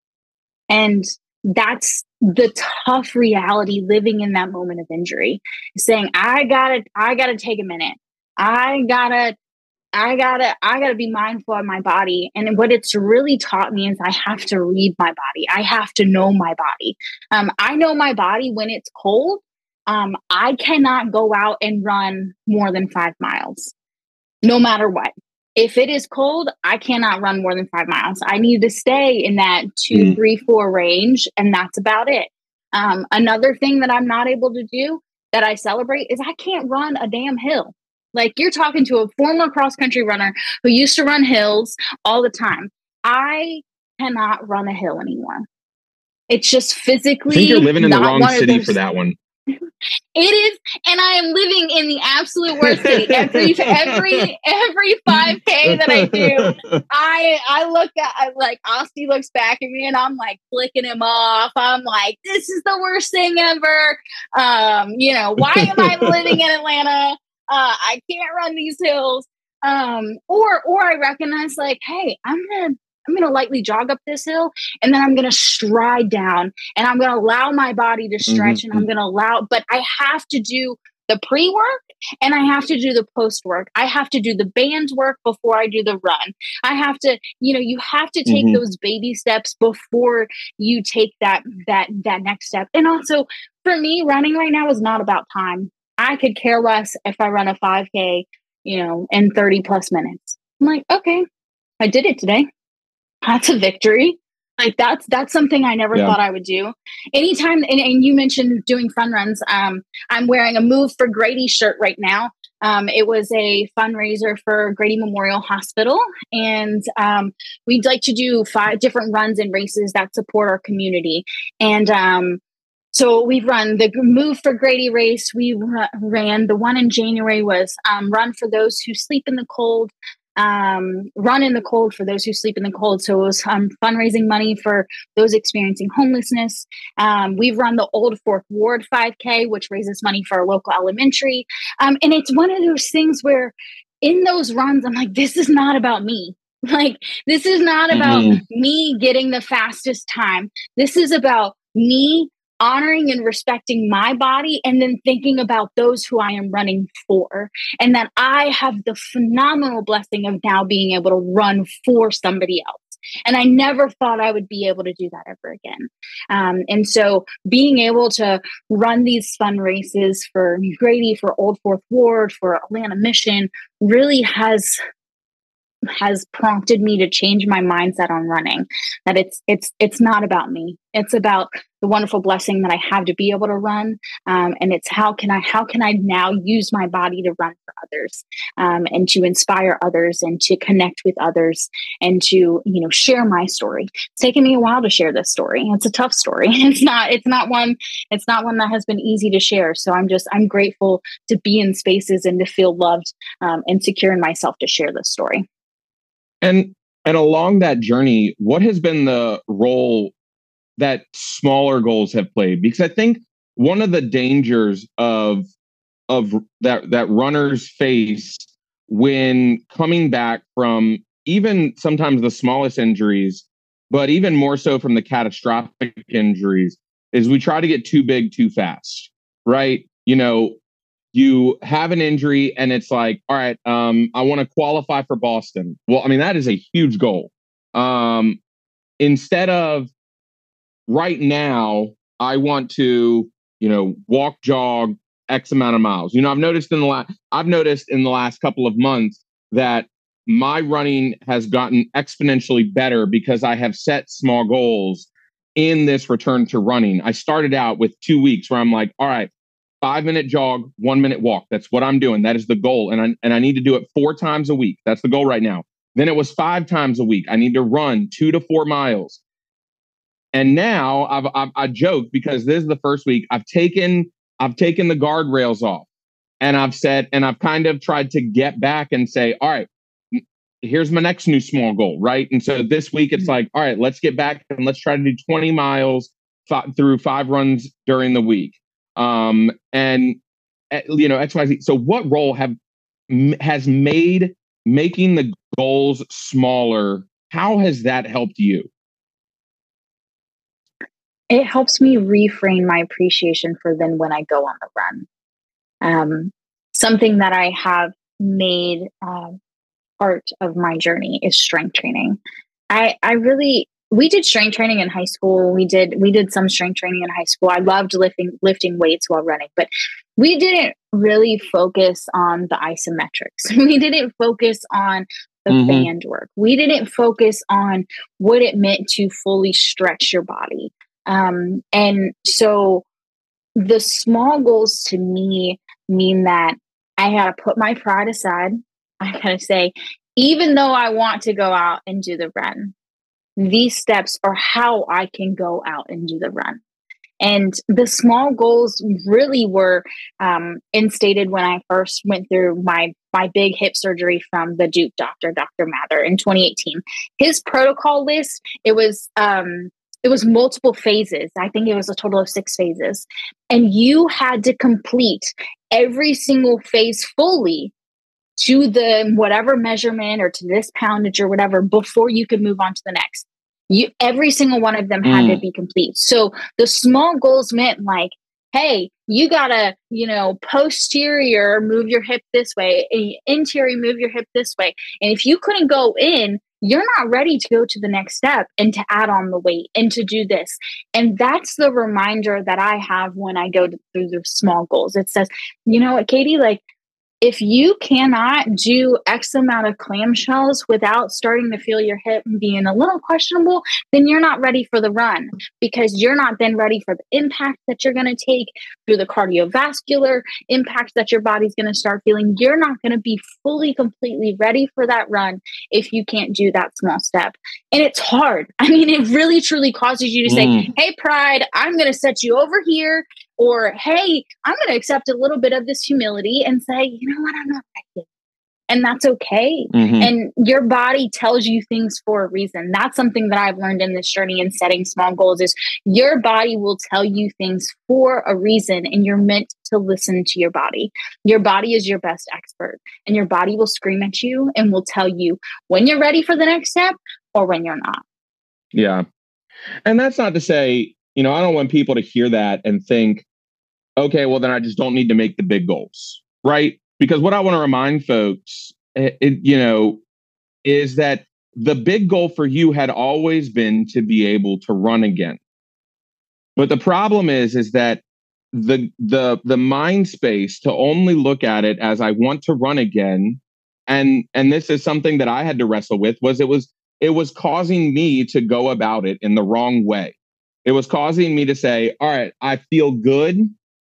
And that's the tough reality living in that moment of injury, saying, I gotta, I gotta take a minute. I gotta, I gotta, I gotta be mindful of my body. And what it's really taught me is I have to read my body. I have to know my body. Um, I know my body when it's cold. Um, I cannot go out and run more than five miles, no matter what. If it is cold, I cannot run more than five miles. I need to stay in that two, mm. three, four range, and that's about it. Um, another thing that I'm not able to do that I celebrate is I can't run a damn hill. Like, you're talking to a former cross-country runner who used to run hills all the time. I cannot run a hill anymore. It's just physically. I think you're living in the wrong city for that one. It is, and I am living in the absolute worst city. Every every every five K that I do, I I look at I, like Austin looks back at me, and I'm like flicking him off. I'm like, this is the worst thing ever. Um, you know, why am I living in Atlanta? Uh, I can't run these hills. Um, or or I recognize like, hey, I'm gonna. I'm going to lightly jog up this hill, and then I'm going to stride down, and I'm going to allow my body to stretch, mm-hmm. and I'm going to allow, but I have to do the pre-work and I have to do the post-work. I have to do the band work before I do the run. I have to, you know, you have to take mm-hmm. those baby steps before you take that, that, that next step. And also for me, running right now is not about time. I could care less if I run a five K, you know, in thirty plus minutes. I'm like, okay, I did it today. That's a victory. Like that's, that's something I never yeah. thought I would do. Anytime. And, and you mentioned doing fun runs. Um, I'm wearing a Move for Grady shirt right now. Um, it was a fundraiser for Grady Memorial Hospital. And um, we'd like to do five different runs and races that support our community. And um, so we've run the Move for Grady race. We r- ran the one in January was um, Run for Those Who Sleep in the Cold. Um, Run in the Cold for Those Who Sleep in the Cold. So it was um, fundraising money for those experiencing homelessness. Um, we've run the Old Fourth Ward five K, which raises money for our local elementary. Um, and it's one of those things where in those runs, I'm like, this is not about me. Like, this is not about Mhm. me getting the fastest time. This is about me honoring and respecting my body and then thinking about those who I am running for. And that I have the phenomenal blessing of now being able to run for somebody else. And I never thought I would be able to do that ever again. Um, and so being able to run these fun races for Grady, for Old Fourth Ward, for Atlanta Mission really has has prompted me to change my mindset on running, that it's it's it's not about me. It's about the wonderful blessing that I have to be able to run, um, and it's how can I how can I now use my body to run for others, um, and to inspire others, and to connect with others, and to you know share my story. It's taken me a while to share this story. It's a tough story. It's not it's not one it's not one that has been easy to share. So I'm just I'm grateful to be in spaces and to feel loved um, and secure in myself to share this story. And and along that journey, what has been the role that smaller goals have played? Because I think one of the dangers of of that that runners face when coming back from even sometimes the smallest injuries, but even more so from the catastrophic injuries, is we try to get too big too fast, right? You know, you have an injury and it's like, all right, um, I want to qualify for Boston. Well, I mean, that is a huge goal. Um, instead of right now, I want to, you know, walk, jog X amount of miles. You know, I've noticed in the last, I've noticed in the last couple of months that my running has gotten exponentially better because I have set small goals in this return to running. I started out with two weeks where I'm like, all right, five minute jog, one minute walk. That's what I'm doing. That is the goal. And I, and I need to do it four times a week. That's the goal right now. Then it was five times a week. I need to run two to four miles. And now I've, I've I joke because this is the first week I've taken I've taken the guardrails off, and I've said, and I've kind of tried to get back and say, all right, here's my next new small goal, right? And so this week it's like, all right, let's get back and let's try to do twenty miles f- through five runs during the week. Um, and uh, you know, X Y Z. So what role have m- has made making the goals smaller? How has that helped you? It helps me reframe my appreciation for then when I go on the run. Um, something that I have made uh, part of my journey is strength training. I, I really, we did strength training in high school. We did, we did some strength training in high school. I loved lifting, lifting weights while running, but we didn't really focus on the isometrics. We didn't focus on the mm-hmm. band work. We didn't focus on what it meant to fully stretch your body. Um, and so the small goals to me mean that I got to put my pride aside. I got to say, even though I want to go out and do the run, these steps are how I can go out and do the run. And the small goals really were um, instated when I first went through my my big hip surgery from the Duke doctor, Doctor Mather, in twenty eighteen. His protocol list, it was um, it was multiple phases. I think it was a total of six phases. And you had to complete every single phase fully to the whatever measurement or to this poundage or whatever before you could move on to the next. You, every single one of them had mm. to be complete. So the small goals meant like, hey, you gotta, you know, posterior move your hip this way, interior move your hip this way. And if you couldn't go in, you're not ready to go to the next step and to add on the weight and to do this. And that's the reminder that I have when I go to, through the small goals. It says, you know what, Katie, like, if you cannot do X amount of clamshells without starting to feel your hip being a little questionable, then you're not ready for the run, because you're not then ready for the impact that you're going to take through the cardiovascular impact that your body's going to start feeling. You're not going to be fully, completely ready for that run if you can't do that small step. And it's hard. I mean, it really, truly causes you to say, Mm. hey, pride, I'm going to set you over here. Or, hey, I'm going to accept a little bit of this humility and say, you know what, I'm not ready. And that's okay. Mhm. And your body tells you things for a reason. That's something that I've learned in this journey in setting small goals is your body will tell you things for a reason, and you're meant to listen to your body. Your body is your best expert, and your body will scream at you and will tell you when you're ready for the next step or when you're not. Yeah. And that's not to say, you know, I don't want people to hear that and think, okay, well, then I just don't need to make the big goals, right? Because what I want to remind folks, it, it, you know, is that the big goal for you had always been to be able to run again. But the problem is, is that the the the mind space to only look at it as I want to run again, and and this is something that I had to wrestle with, was it was it was causing me to go about it in the wrong way. It was causing me to say, all right, I feel good.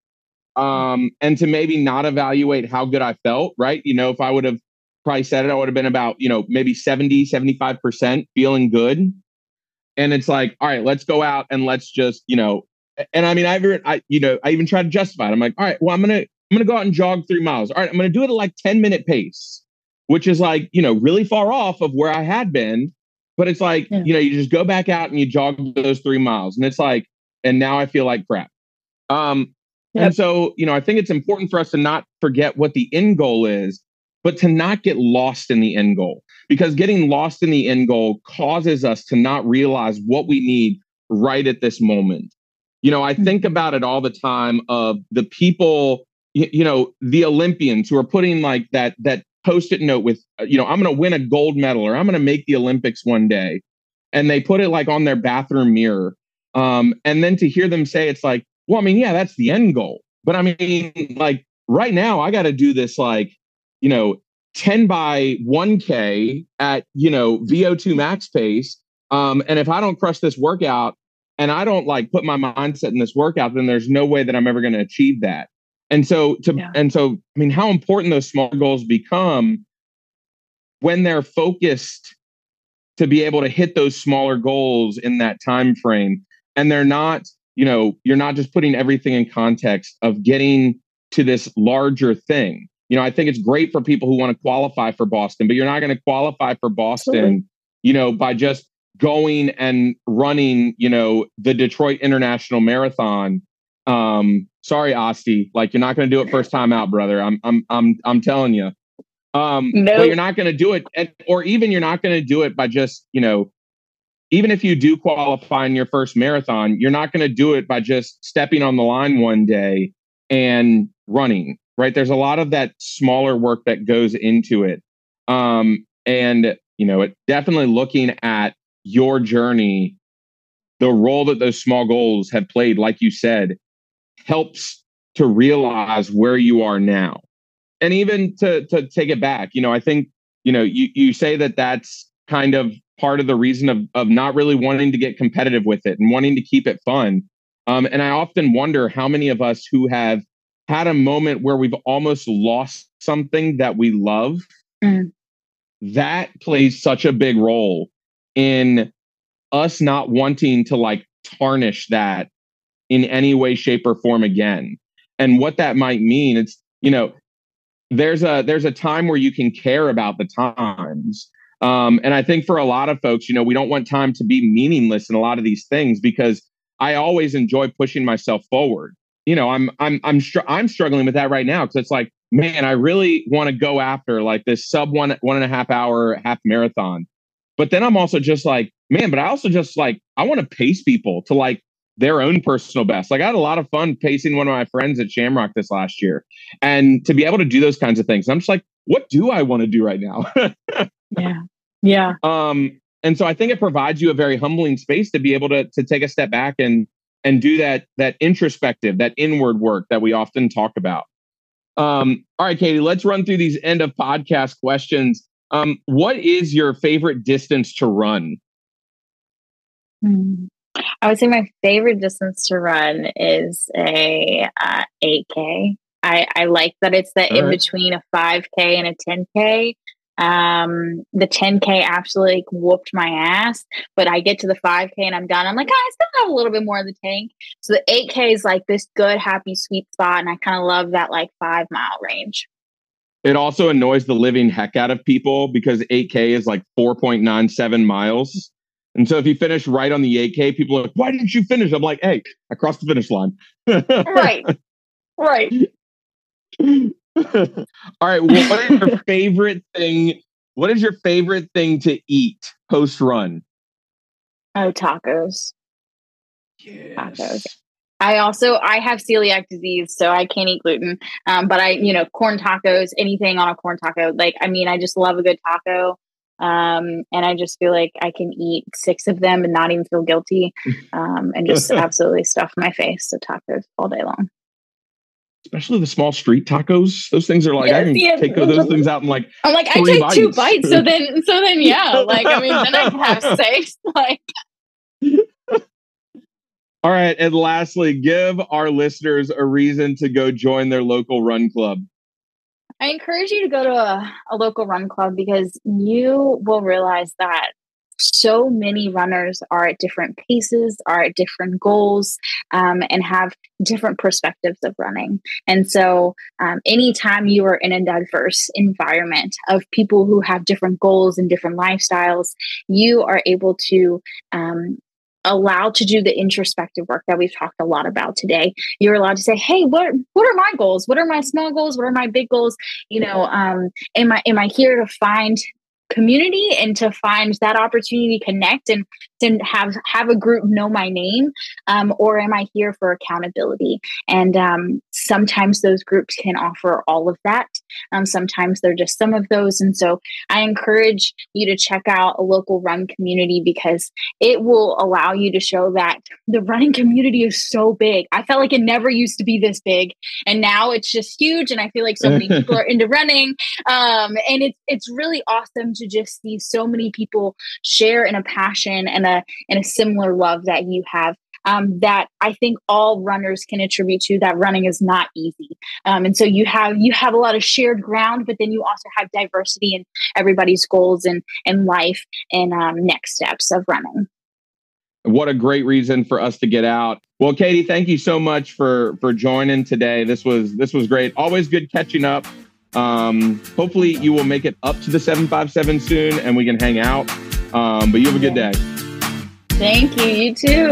Um, and to maybe not evaluate how good I felt, right? You know, if I would have probably said it, I would have been about, you know, maybe seventy, seventy-five percent feeling good. And it's like, all right, let's go out and let's just, you know, and I mean, I've, I, you know, I even tried to justify it. I'm like, all right, well, I'm going to, I'm going to go out and jog three miles. All right, I'm going to do it at like ten minute pace, which is like, you know, really far off of where I had been. But it's like, Yeah. you know, you just go back out and you jog those three miles. And it's like, and now I feel like crap. Um, Yep. And so, you know, I think it's important for us to not forget what the end goal is, but to not get lost in the end goal, because getting lost in the end goal causes us to not realize what we need right at this moment. You know, I think about it all the time of the people, you, you know, the Olympians who are putting like that, that post-it note with, you know, I'm going to win a gold medal or I'm going to make the Olympics one day. And they put it like on their bathroom mirror. Um, and then to hear them say, it's like, well, I mean, yeah, that's the end goal. But I mean, like right now, I got to do this like, you know, ten by one K at, you know, V O two max pace. Um, and if I don't crush this workout and I don't like put my mindset in this workout, then there's no way that I'm ever going to achieve that. And so to, Yeah. and so, I mean, how important those small goals become when they're focused to be able to hit those smaller goals in that time frame. And they're not, you know, you're not just putting everything in context of getting to this larger thing. You know, I think it's great for people who want to qualify for Boston, but you're not going to qualify for Boston, Absolutely. you know, by just going and running, you know, the Detroit International Marathon. Um, sorry, Asti, like you're not going to do it first time out, brother. I'm, I'm, I'm, I'm telling you. Um, Nope. But you're not going to do it, and, or even you're not going to do it by just, you know, even if you do qualify in your first marathon, you're not going to do it by just stepping on the line one day and running, right? There's a lot of that smaller work that goes into it. Um, and, you know, it definitely looking at your journey, the role that those small goals have played, like you said, helps to realize where you are now. And even to to take it back, you know, I think, you know, you, you say that that's kind of part of the reason of, of not really wanting to get competitive with it and wanting to keep it fun. Um, and I often wonder how many of us who have had a moment where we've almost lost something that we love, Mm. that plays such a big role in us not wanting to like tarnish that in any way, shape, or form again. And what that might mean, it's, you know, there's a there's a time where you can care about the times. Um, and I think for a lot of folks, you know, we don't want time to be meaningless in a lot of these things, because I always enjoy pushing myself forward. You know, I'm I'm I'm str- I'm struggling with that right now, because it's like, man, I really want to go after like this sub one one and a half hour half marathon. But then I'm also just like, man, but I also just like I want to pace people to like their own personal best. Like I had a lot of fun pacing one of my friends at Shamrock this last year, and to be able to do those kinds of things, I'm just like, what do I want to do right now? Yeah. Yeah. Um, and so I think it provides you a very humbling space to be able to to take a step back and and do that that introspective, that inward work that we often talk about. Um, all right, Katie, let's run through these end of podcast questions. Um, what is your favorite distance to run? Hmm. I would say my favorite distance to run is a uh, eight K. I, I like that it's the in between a five K and a ten K. Um, the ten K absolutely whooped my ass, but I get to the five K and I'm done. I'm like, oh, I still have a little bit more in the tank. So the eight K is like this good, happy, sweet spot. And I kind of love that like five mile range. It also annoys the living heck out of people because eight K is like four point nine seven miles. And so if you finish right on the eight K, people are like, why didn't you finish? I'm like, hey, I crossed the finish line. Right. Right. All right. Well, what is your favorite thing? What is your favorite thing to eat post run? Oh, tacos. Yes. Tacos. I also, I have celiac disease, so I can't eat gluten. Um, but I, you know, corn tacos, anything on a corn taco. Like, I mean, I just love a good taco. Um, and I just feel like I can eat six of them and not even feel guilty. Um, and just absolutely stuff my face. So tacos all day long. Especially the small street tacos. Those things are like, yes, I can yes. take those things out in like I'm like, I take bites. two bites. So then, so then, yeah, like, I mean, then I can have six. Like, all right. And lastly, give our listeners a reason to go join their local run club. I encourage you to go to a, a local run club because you will realize that so many runners are at different paces, are at different goals, um, and have different perspectives of running. And so um, anytime you are in a diverse environment of people who have different goals and different lifestyles, you are able to um, allowed to do the introspective work that we've talked a lot about today. You're allowed to say, hey, what what are my goals? What are my small goals? What are my big goals? You know, um, am I am I here to find community and to find that opportunity to connect and to have have a group know my name, um, or am I here for accountability? And um, sometimes those groups can offer all of that. Um, sometimes they're just some of those. And so I encourage you to check out a local run community because it will allow you to show that the running community is so big. I felt like it never used to be this big, and now it's just huge. And I feel like so many people are into running, um, and it's it's really awesome to just see so many people share in a passion and a and a similar love that you have. Um, that I think all runners can attribute to, that running is not easy. Um, and so you have you have a lot of shared ground, but then you also have diversity in everybody's goals and, and life and um, next steps of running. What a great reason for us to get out. Well, Katie, thank you so much for for joining today. This was this was great. Always good catching up. Um, hopefully you will make it up to the seven five seven soon and we can hang out. Um, but you have a good day. Thank you. You too.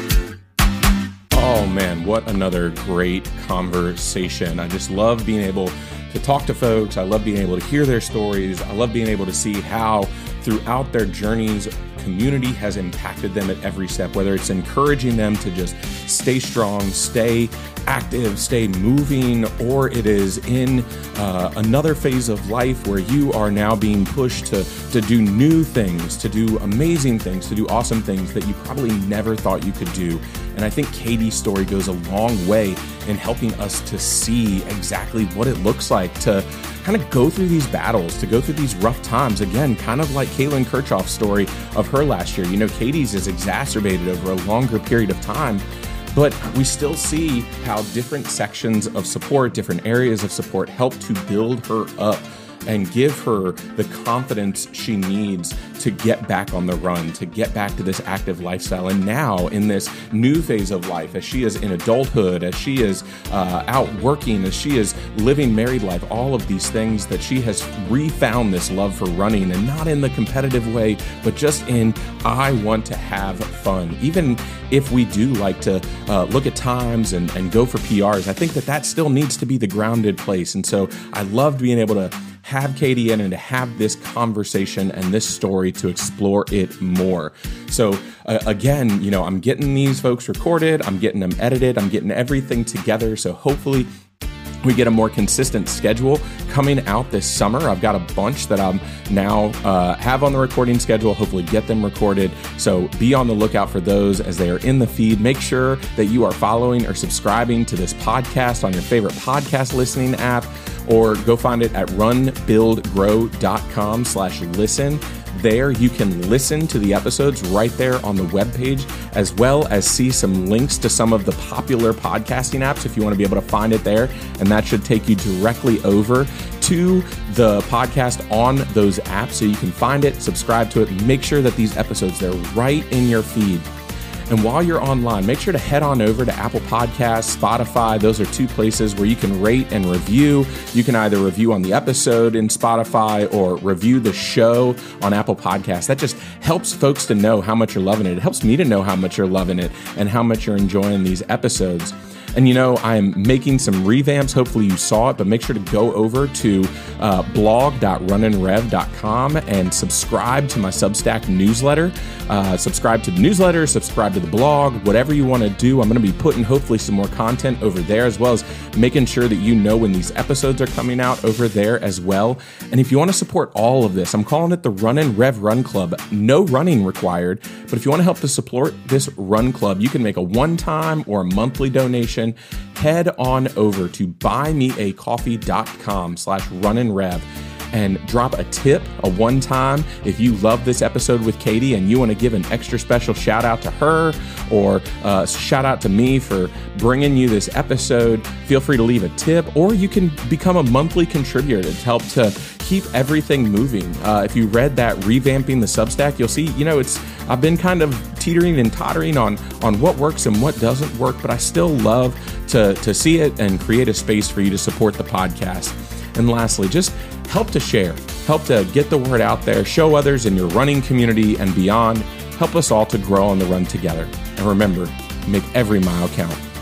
Oh man, what another great conversation. I just love being able to talk to folks. I love being able to hear their stories. I love being able to see how throughout their journeys, community has impacted them at every step, whether it's encouraging them to just stay strong, stay active, stay moving, or it is in uh, another phase of life where you are now being pushed to, to do new things, to do amazing things, to do awesome things that you probably never thought you could do. And I think Katie's story goes a long way in helping us to see exactly what it looks like to kind of go through these battles, to go through these rough times. Again, kind of like Caitlin Kirchhoff's story of her last year. You know, Katie's is exacerbated over a longer period of time, but we still see how different sections of support, different areas of support help to build her up and give her the confidence she needs to get back on the run, to get back to this active lifestyle. And now in this new phase of life, as she is in adulthood, as she is uh, out working, as she is living married life, all of these things that she has refound this love for running, and not in the competitive way, but just in, I want to have fun. Even if we do like to uh, look at times and, and go for P Rs, I think that that still needs to be the grounded place. And so I loved being able to have Katie in and to have this conversation and this story to explore it more. So uh, again, you know, I'm getting these folks recorded, I'm getting them edited, I'm getting everything together. So hopefully we get a more consistent schedule coming out this summer. I've got a bunch that I'm now uh, have on the recording schedule, hopefully get them recorded. So be on the lookout for those as they are in the feed. Make sure that you are following or subscribing to this podcast on your favorite podcast listening app, or go find it at run build grow dot com slash listen. There you can listen to the episodes right there on the webpage, as well as see some links to some of the popular podcasting apps if you want to be able to find it there. And that should take you directly over to the podcast on those apps so you can find it, subscribe to it, and make sure that these episodes, they're right in your feed. And while you're online, make sure to head on over to Apple Podcasts, Spotify. Those are two places where you can rate and review. You can either review on the episode in Spotify or review the show on Apple Podcasts. That just helps folks to know how much you're loving it. It helps me to know how much you're loving it and how much you're enjoying these episodes. And you know, I'm making some revamps. Hopefully you saw it, but make sure to go over to uh, blog dot run and rev dot com and subscribe to my Substack newsletter. Uh, subscribe to the newsletter, subscribe to the blog, whatever you want to do. I'm going to be putting hopefully some more content over there, as well as making sure that you know when these episodes are coming out over there as well. And if you want to support all of this, I'm calling it the Run and Rev Run Club. No running required, but if you want to help to support this run club, you can make a one-time or a monthly donation. Head on over to buymeacoffee dot com slash run and rev and drop a tip, a one time. If you love this episode with Katie and you want to give an extra special shout out to her, or uh, shout out to me for bringing you this episode, feel free to leave a tip, or you can become a monthly contributor to help to keep everything moving. Uh, if you read that Revamping the Substack, you'll see, you know, it's I've been kind of teetering and tottering on on what works and what doesn't work, but I still love to to see it and create a space for you to support the podcast. And lastly, just help to share, help to get the word out there, show others in your running community and beyond. Help us all to grow on the run together. And remember, make every mile count.